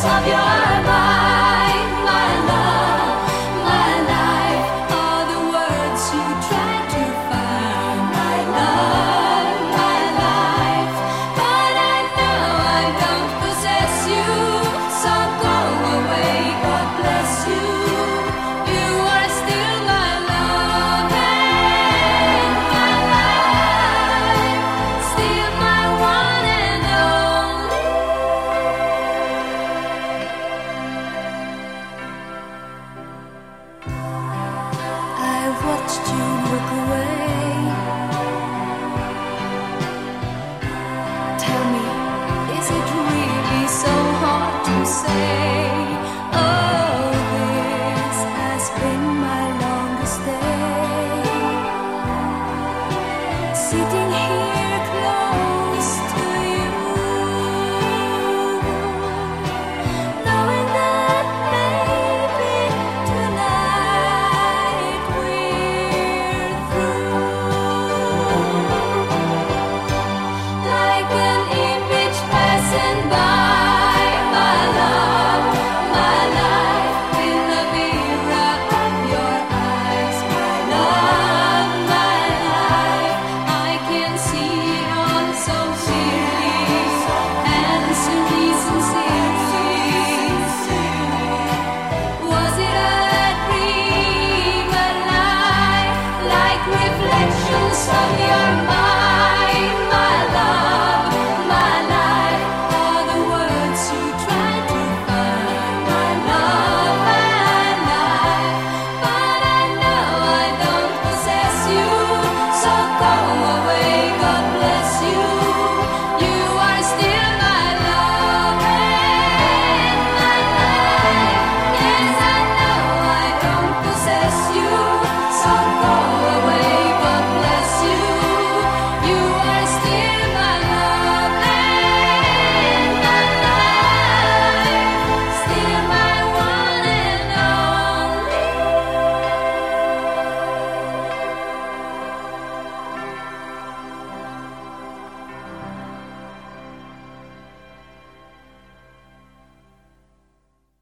of your mind, my love, my life, are the words you try to find, my love, my life. But I know I don't possess you, so go away, God bless you. You are still my love and my life, still my one and only. I've watched you look away. Tell me, is it really so hard to say?